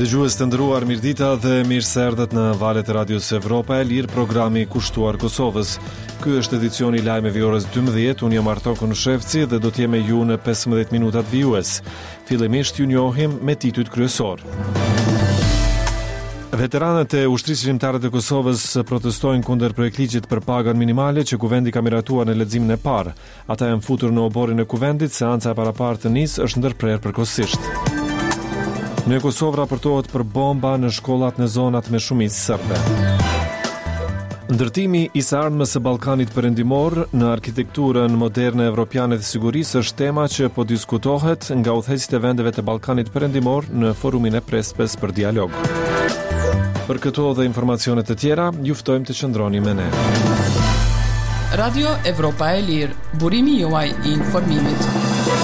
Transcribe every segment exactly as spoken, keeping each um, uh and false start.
Dëgjues të nderuar, mirëdita dhe mirë se erdhët në valët e Radios Evropa e Lirë, programi kushtuar Kosovës. Ky është edicioni i lajmeve orës dymbëdhjetë. Unë jam Artoko Nushevci dhe do të jem me ju në pesëmbëdhjetë minutat vijues. Fillimisht ju njohim me titujt kryesor. Veteranët e ushtrisë shqiptare të Kosovës protestojnë kundër projektligjit për pagën minimale që kuvendi ka miratuar në leximin e parë. Ata janë futur në oborin e kuvendit, seanca e paraparë të nis është ndërprerë përkohësisht. Në Kosovë raportohet për bomba në shkollat në zonat me shumicë serbe. Ndërtimi i së ardhmës së Ballkanit Perëndimor në arkitekturën moderne evropiane të sigurisë është tema që po diskutohet nga udhëheqësit e vendeve të Ballkanit Perëndimor në forumin e Prespes për dialog. Për këto dhe informacione të tjera, ju ftojmë të qëndroni me ne. Radio Evropa e Lirë, burimi juaj i informimit.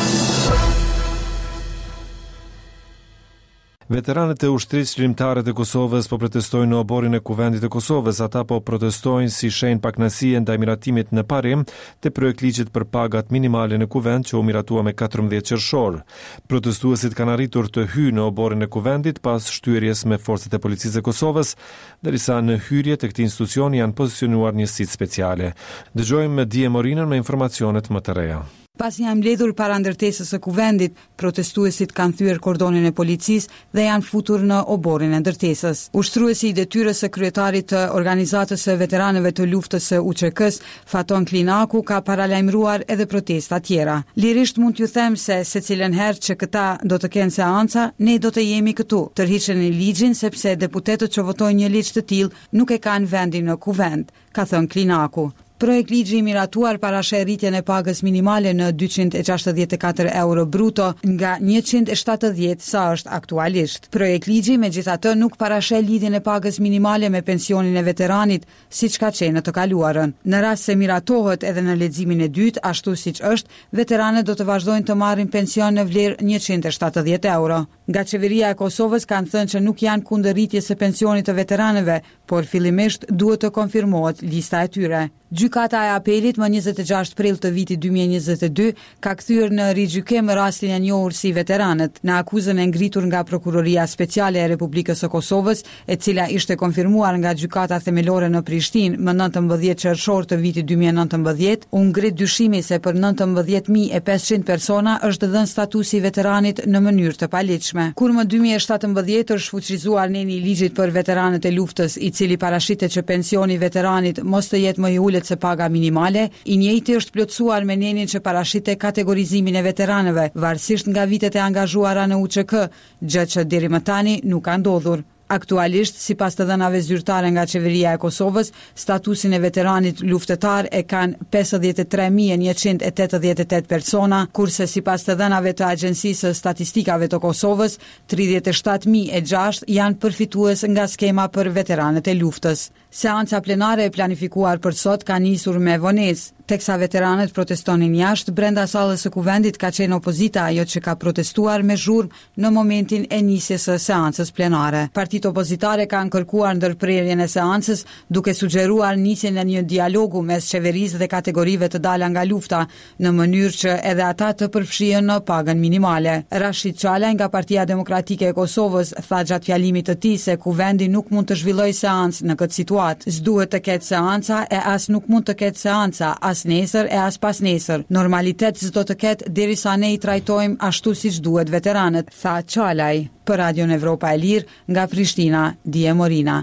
Veteranët e ushtrisë shqiptare të Kosovës po protestojnë në oborin e kuvendit të Kosovës. Ata po protestojnë si shenjë pakënaqësie ndaj miratimit në parim të projektligjit për pagat minimale në kuvend që u miratua me katërmbëdhjetë qershor. Protestuesit kanë arritur të hyjnë në oborin e kuvendit pas shtyerjes me forcat e policisë së Kosovës, derisa në hyrje të këtij institucioni janë pozicionuar njësitë speciale. Dëgjojmë Dije Morinën me informacionet më të reja. Pas janë mbledhur para ndërtesës së kuvendit, protestuesit kanë thyer kordonin e policisë dhe janë futur në oborin e ndërtesës. Ushtruesi i detyrës së kryetarit të organizatës së veteranëve të luftës së U Q K-s, Faton Klinaku, ka paralajmëruar edhe protesta tjera. Lirisht mund t'ju them se secilën herë që këta do të kenë seanca, ne do të jemi këtu. Tërhiqen në ligjin sepse deputetët që votojnë një ligj të tillë nuk e kanë vendin në kuvend, ka thënë Klinaku. Projekt ligji i miratuar parasheh rritjen e pagës minimale në dyqind e gjashtëdhjetë e katër euro bruto nga njëqind e shtatëdhjetë sa është aktualisht. Projekt ligji megjithatë nuk parasheh lidhjen e pagës minimale me pensionin e veteranit, siç ka qenë në të kaluarën. Në rast se miratohet edhe në leximin e dytë, ashtu siç është, veteranët do të vazhdojnë të marrin pension në vlerë njëqind e shtatëdhjetë euro. Nga qeveria e Kosovës kanë thënë që nuk janë kundër rritjes së pensionit të veteranëve, por fillimisht duhet të konfirmohet lista e tyre. Gjykata e apelit më njëzet e gjashtë prill të vitit dy mijë e njëzet e dy ka kthyer në rigjykim rastin e njohur si veteranët në akuzën e ngritur nga Prokuroria Speciale e Republikës së Kosovës, e cila ishte konfirmuar nga Gjykata Themelore në Prishtinë më nëntëmbëdhjetë qershor të vitit dy mijë e nëntëmbëdhjetë, u ngrit dyshimi se për nëntëmbëdhjetë mijë e pesëqind persona është dhënë statusi veteranit në mënyrë të paligjshme. Kur më dy mijë e shtatëmbëdhjetë është fuqizuar neni i ligjit për veteranët e luftës, i cili parashitet që pensioni i veteranit mos të jetë më i ulët se paga minimale, i njëjti është plotësuar me nenin që parashitet kategorizimin e veteranëve, varësisht nga vitet e angazhuara në U Q K, gjë që deri më tani nuk ka ndodhur. Aktualisht, sipas të dhënave zyrtare nga qeveria e Kosovës, statusin e veteranit luftetar e kanë pesëdhjetë e tre mijë e njëqind e tetëdhjetë e tetë persona, kurse sipas të dhënave të Agjencisë së Statistikave të Kosovës, tridhjetë e shtatë mijë e gjashtë janë përfitues nga skema për veteranët e luftës. Seanca plenare e planifikuar për sot ka nisur me vonesë, teksa veteranët protestonin jashtë. Brenda sallës së kuvendit ka qenë opozita ajo që ka protestuar me zhurmë në momentin e nisjes së seancës plenare. Partitë opozitare kanë kërkuar ndërprerjen e seancës, duke sugjeruar nisjen e një dialogu mes qeverisë dhe kategorive të dala nga lufta, në mënyrë që edhe ata të përfshihen në pagën minimale. Rashid Çalaj nga Partia Demokratike e Kosovës tha gjatë fjalimit të tij se kuvendi nuk mund të zhvillojë seancë në këtë situatë. S'duhet të ketë seanca e as nuk mund të ketë seanca as nesër e as pas nesër. Normalitet s'do të ketë derisa ne i trajtojmë ashtu siç duhet veteranët, tha Çalaj. Për Radion Evropa e Lirë nga Prishtina, Dije Morina.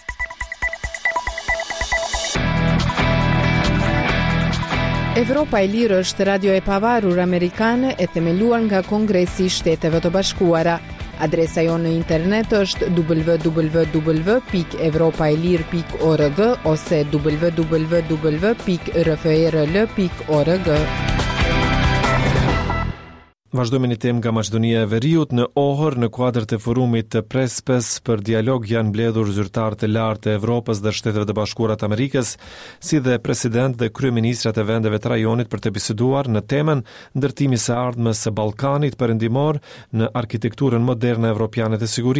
Evropa e Lirë është radio e pavarur amerikane e themeluar nga Kongresi i Shteteve të Bashkuara. Adresa jonë në internet është w w w pikë evropaelir pikë org ose w w w pikë r f e r l pikë org. Vazhdojmë një temë nga Maqedonia e Veriut. Në Ohër, në kuadër të forumit të Prespes për dialog janë mbledhur zyrtarë të lartë të Evropës dhe Shteteve të Bashkuara të Amerikës, si dhe president dhe kryeministrat e vendeve të rajonit për të biseduar në temën ndërtimi së ardhmës së Ballkanit Perëndimor në arkitekturën moderne evropiane të sigurisë.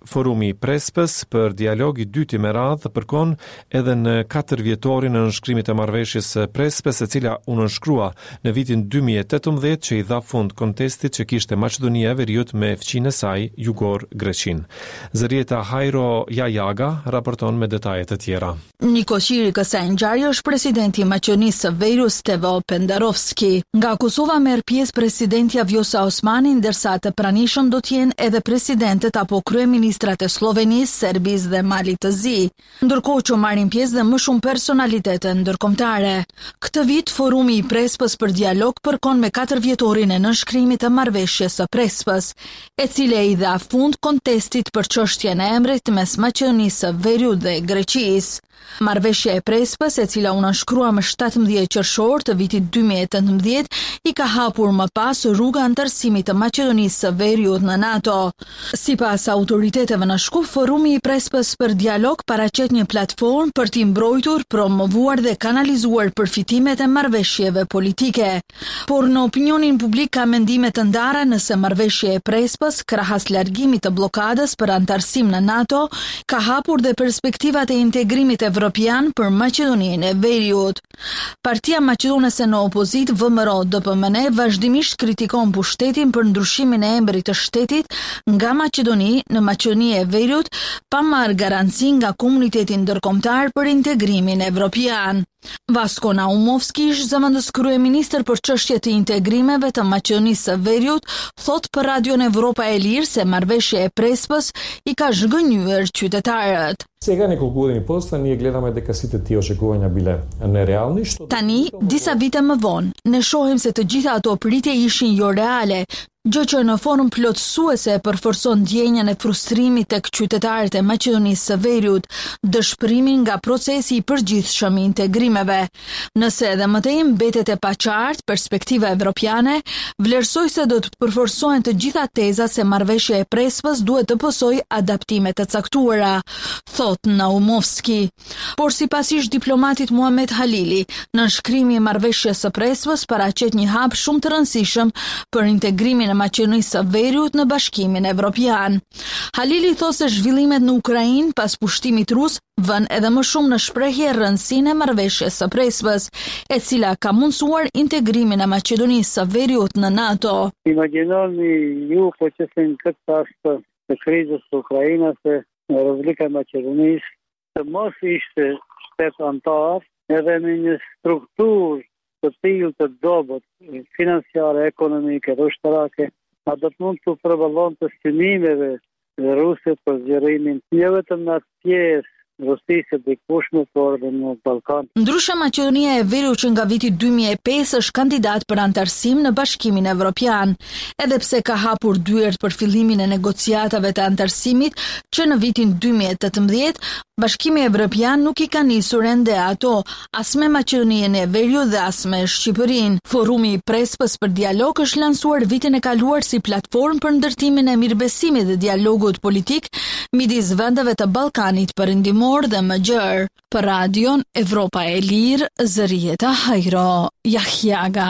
Forumi i Prespës për dialog i dytë me radhë përkon edhe në katër vjetorin e nënshkrimit të marrëveshjes së Prespës, e cila u nënshkrua në vitin dy mijë e tetëmbëdhjetë, që i dha fund kontestit që kishte Maqedonia e Veriut me fqinë e saj jugor Greqin. Zërieta Hajro Jajaga raporton me detajet e tjera. Nikoqiri kësaj ngjarje është presidenti i Maqedonisë së Veriut Stevo Pendarovski. Nga Kosova merr pjesë presidentja Vjosa Osmani, ndërsa të pranishëm do të jenë edhe presidentët apo kryeministrat e Slovenisë, Serbisë dhe Malit të Zi, ndërkohë që marrin pjesë dhe më shumë personalitete ndërkombëtare. Këtë vit Forumi i Prespës për dialog përkon me katër vjetorin e nënshkrimit të marrëveshjes së Prespës, e cila i dha fund kontestit për çështjen e emrit mes Maqedonisë së Veriut dhe Greqisë. Marrëveshja e Prespës, e cila u nënshkrua më shtatëmbëdhjetë qershor të vitit dy mijë e tetëmbëdhjetë, i ka hapur më pas rruga antarësimit të Maqedonisë së Veriut në NATO. Sipas autoriteteve në Shkup, Forumi i Prespës për dialog paraqet një platformë për t'i mbrojtur, promovuar dhe kanalizuar përfitimet e marrëveshjeve politike. Por në opinionin publik ka mendime të ndara nëse marrëveshja e Prespës, krahas largimit të blokadës për antarësim në NATO, ka hapur dhe perspektivat e integrimit evropian për Maqedoninë e Veriut. Partia maqedonese në opozit V M R O D P M N vazhdimisht kritikon pushtetin për ndryshimin e emrit të shtetit nga Maqedoni në Maqedoni e Veriut, pa marrë garanci nga komuniteti ndërkombëtar për integrimin evropian. Vasko Naumovski, ish zëvendës kryeministër për çështjet e integrimeve të Maqedonisë së Veriut, thot për Radion Evropa e Lirë se marrëveshja e Prespës i ka zhgënjyer qytetarët. Сега неколку години после ние гледаме дека сите тие очекувања биле нереални, што Tani, disa vite më vonë, ne shohim se të gjitha ato pritje ishin jo reale, gjë që në formë plotësuese përforcon ndjenjën e frustrimit tek qytetarët e Maqedonisë së Veriut, dëshpërimin nga procesi i përgjithshëm i integrimeve. Nëse edhe më tej mbetet e paqartë perspektiva evropiane, vlerësoj se do të përforcohen të gjitha tezat se marrëveshja e Prespës duhet të pësojë adaptime të caktuara, thot Naumovski. Por sipas ish diplomatit Muhamet Halili, nënshkrimi i marrëveshjes së Prespës paraqet një hap shumë të rëndësishëm për integrimin e Maqedonisë së Veriut në Bashkimin Evropian. Halili thosë se zhvillimet në Ukrainë pas pushtimit rus vën edhe më shumë në shprehje rëndësinë e marrëveshjes së Prespës, e cila ka mundësuar integrimin e Maqedonisë së Veriut në NATO. Imagjinoni ju po që se në këtë pas të krizës së Ukrainës se Republika e Maqedonisë të mos ishte shtet antar edhe në një strukturë të tillë të dobët financiare, ekonomike dhe ushtarake, a do të mund të përballon të synimeve e Rusit për zgjerimin jo vetëm në atë pjesë Rusisë të dikushme, por edhe në Ballkan. Ndryshe, Maqedonia e Veriut që nga viti dy mijë e pesë është kandidat për antarësim në Bashkimin Evropian, edhe pse ka hapur dyert për fillimin e negociatave të antarësimit që në vitin dy mijë e tetëmbëdhjetë, Bashkimi Evropian nuk i ka nisur ende ato, as me Maqedoninë e Veriut dhe as me Shqipërinë. Forumi i Prespës për dialog është lansuar vitin e kaluar si platformë për ndërtimin e mirëbesimit dhe dialogut politik midis vendeve të Ballkanit Perëndimor dhe më gjerë. Për Radion Evropa e Lirë, Zërieta Hajro Jajaga.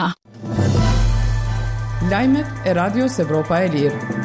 Lajmet e Radios Evropa e Lirë.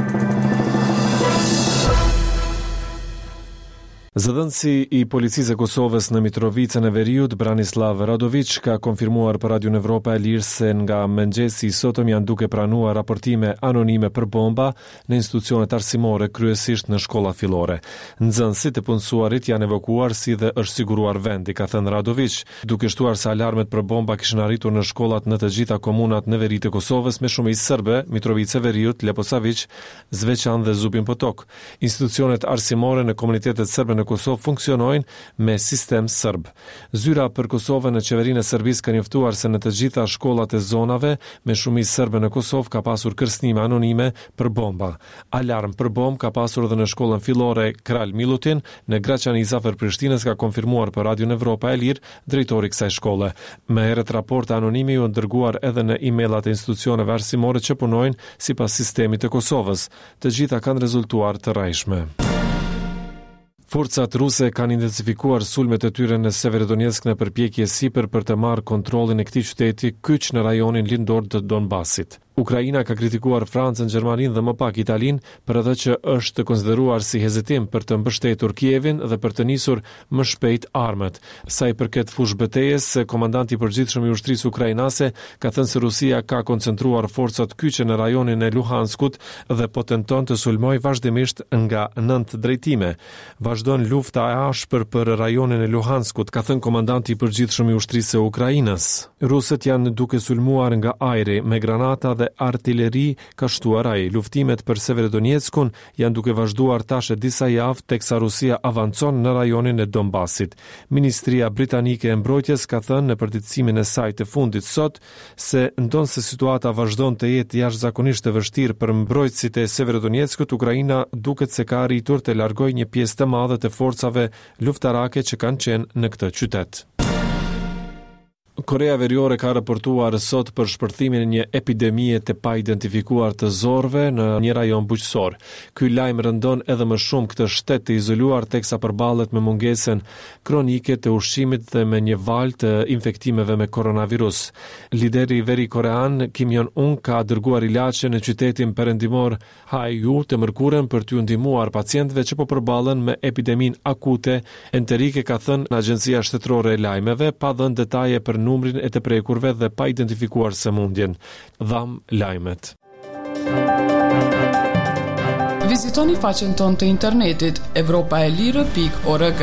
Zëdhënësi i policisë e Kosovës në Mitrovicën e Veriut, Branislav Radović, ka konfirmuar për Radion Evropa e Lirë se nga mëngjesi i sotëm janë duke pranuar raportime anonime për bomba në institucionet arsimore, kryesisht në shkolla fillore. Nxënësit e punësuarit janë evakuar si dhe është siguruar vendi, ka thënë Radović, duke shtuar se alarmet për bomba kishin arritur në shkollat në të gjitha komunat në veri të Kosovës me shumicë serbe, Mitrovica e Veriut, Leposavić, Zveçan dhe Zubin Potok. Institucionet arsimore në komunitetet serbe në Kosovë funksionojnë me sistem serb. Zyra për Kosovën në qeverinë e Serbisë ka njoftuar se në të gjitha shkollat e zonave me shumicë serbe në Kosovë ka pasur kërcënime anonime për bomba. Alarm për bombë ka pasur edhe në shkollën fillore Kral Milutin në Graçani i Zafer Prishtinës, ka konfirmuar për Radion Evropa e Lirë drejtori i kësaj shkolle. Më herët raporte anonime u dërguar edhe në emaillat e institucioneve arsimore që punojnë sipas sistemit të Kosovës. Të gjitha kanë rezultuar të rrejshme. Forcat ruse kanë intensifikuar sulmet e tyre në Severodonetsk në përpjekje sipër për të marrë kontrollin e këtij qyteti kyç në rajonin lindor të Donbasit. Ukraina ka kritikuar Francën, Gjermaninë dhe më pak Italinë për atë që është konsideruar si hezitim për të mbështetur Kievin dhe për të nisur më shpejt armët. Sa i përket fushë betejës, komandanti i përgjithshëm i ushtrisë ukrainase ka thënë se Rusia ka koncentruar forcat kyçe në rajonin e Luhanskut dhe po tenton të sulmojë vazhdimisht nga nëntë drejtime. Vazhdon lufta e ashpër për rajonin e Luhanskut, ka thënë komandanti i përgjithshëm i ushtrisë së Ukrainës. Rusët janë duke sulmuar nga ajri me granata dhe artilleri ka shtuar ai. Luftimet për Severodonetskun janë duke vazhduar tash e disa javë teksa Rusia avancon në rajonin e Donbasit. Ministria britanike e mbrojtjes ka thënë në përditësimin e saj të fundit sot se ndonse situata vazhdon të jetë jashtëzakonisht e vështirë për mbrojtësit e Severodonetskut, Ukraina duket se ka arritur të largojë një pjesë të madhe të forcave luftarake që kanë qenë në këtë qytet. Korea Veriore ka raportuar sot për shpërthimin e një epidemie të pa identifikuar të zorëve në një rajon bujqësor. Ky lajm rëndon edhe më shumë këtë shtet të izoluar teksa përballet me mungesën kronike të ushqimit dhe me një valë të infektimeve me koronavirus. Lideri veri korean Kim Jong-un ka dërguar ilaçe në qytetin perëndimor Haeju të mërkurën për t'u ndihmuar pacientëve që po përballen me epideminë akute. Enterike ka thënë në Agjencia Shtetërore e Lajmeve pa dhënë detaje për numrin e të prekurve dhe pa identifikuar sëmundjen. Dham lajmet. Vizitoni faqen tonë të internetit evropa e lirë pikë org.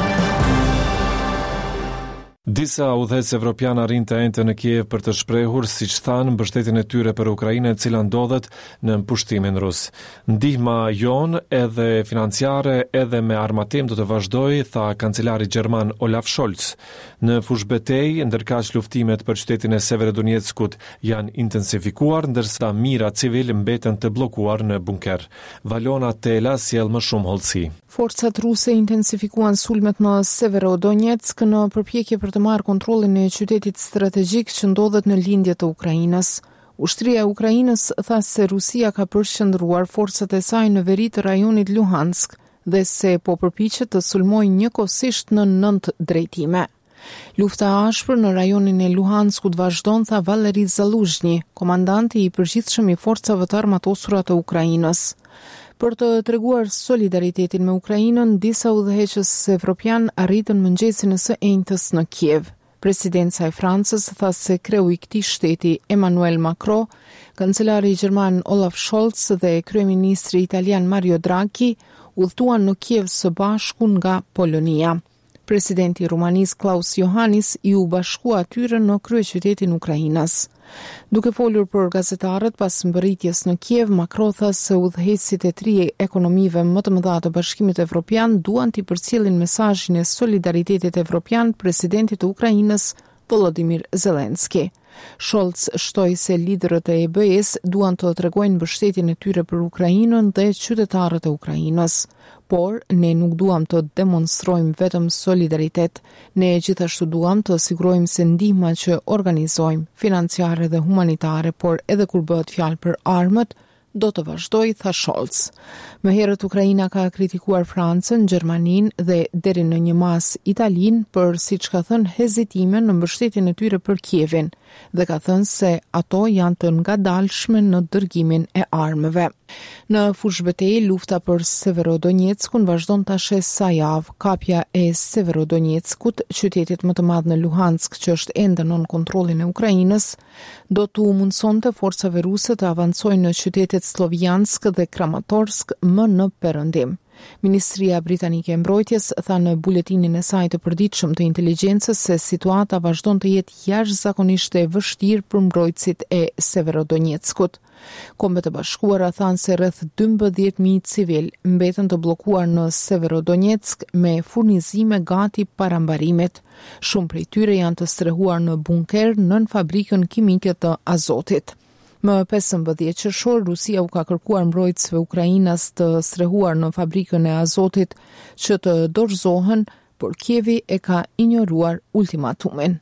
Disa udhëhecë evropianë arrin të ente në Kiev për të shprehur, siç thanë, mbështetjen e tyre për Ukrainën, e cila ndodhet në pushtimin rus. Ndihma jon edhe financiare edhe me armatim do të vazhdojë, tha kancelari gjerman Olaf Scholz. Në fushë betejë, ndërkaq luftimet për qytetin e Severodonetskut janë intensifikuar, ndërsa mira civil mbeten të bllokuar në bunker. Valona Tela sjell më shumë hollësi. Forcat ruse intensifikuan sulmet në Severodonetsk në përpjekje për të marrë kontrollin e qytetit strategjik që ndodhet në lindje të Ukrainës. Ushtria e Ukrainës tha se Rusia ka përqendruar forcat e saj në veri të rajonit Luhansk dhe se po përpiqet të sulmojë njëkohësisht në nëntë drejtime. Lufta e ashpër në rajonin e Luhanskut vazhdon, tha Valeri Zaluzhny, komandanti i përgjithshëm i forcave të armatosura të Ukrainës. Për të treguar solidaritetin me Ukrainën, disa udhëheqës evropian arritën mëngjesin e së enjtës në Kiev. Presidenca e Francës tha se kreu i këtij shteti, Emmanuel Macron, kancelari gjerman Olaf Scholz dhe kryeministri italian Mario Draghi udhëtuan në Kiev së bashku nga Polonia. Presidenti i Rumanisë Klaus Iohannis i u bashkua atyre në kryeqytetin Ukrainës. Duke folur për gazetarët pas mbërritjes në Kiev, Macron tha se udhëheqësit e tri ekonomive më të mëdha të Bashkimit Evropian duan t'i përcjellin mesazhin e solidaritetit evropian presidentit të Ukrainës, Volodymyr Zelensky. Scholz shtoi se liderët e E B S duan të tregojnë mbështetjen e tyre për Ukrainën dhe qytetarët e Ukrainës. Por, ne nuk duam të demonstrojmë vetëm solidaritet, ne gjithashtu duam të sigurojmë se ndihma që organizojmë, financiare dhe humanitare, por edhe kur bëhet fjalë për armët, do të vazhdoj, tha Scholz. Më herët Ukraina ka kritikuar Francën, Gjermaninë dhe deri në një mas Italinë për, siç ka thënë, hezitime në mbështetjen e tyre për Kievin dhe ka thënë se ato janë të ngadalshme në dërgimin e armëve. Në fushë betejë, lufta për Severodonetskun vazhdon tash sa javë. Kapja e Severodonetskut, qytetit më të madh në Luhansk, që është ende nën kontrollin e Ukrainës, do t'u mundsonte forcave ruse të avancojnë në qytetet Sloviansk dhe Kramatorsk më në perëndim. Ministria Britanike e Mbrojtjes tha në buletinin e saj të përditshëm të inteligjencës se situata vazhdon të jetë jashtëzakonisht e vështirë për mbrojtësit e Severodonetskut. Kombet e Bashkuara thanë se rreth dymbëdhjetë mijë civil mbeten të bllokuar në Severodonetsk me furnizime gati para mbarimit. Shumë prej tyre janë të strehuar në bunker nën fabrikën kimike të azotit. Më pesëmbëdhjetë qershor, Rusia u ka kërkuar mbrojtësve ukrainas të strehuar në fabrikën e azotit që të dorëzohen, por Kievi e ka injoruar ultimatumin.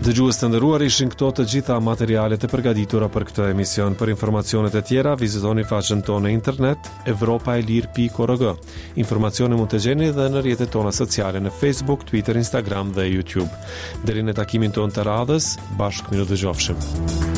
Dëgjues të nderuar, ishin këto të gjitha materialet e përgatitura për këtë emision. Për informacionet e tjera, vizitoni faqen tonë internet evropaelir pikë org. Informacione mund të gjeni edhe në rrjetet tona sociale në Facebook, Twitter, Instagram dhe YouTube. Deri në takimin tonë të radhës, bashkë miru dëgjofshim.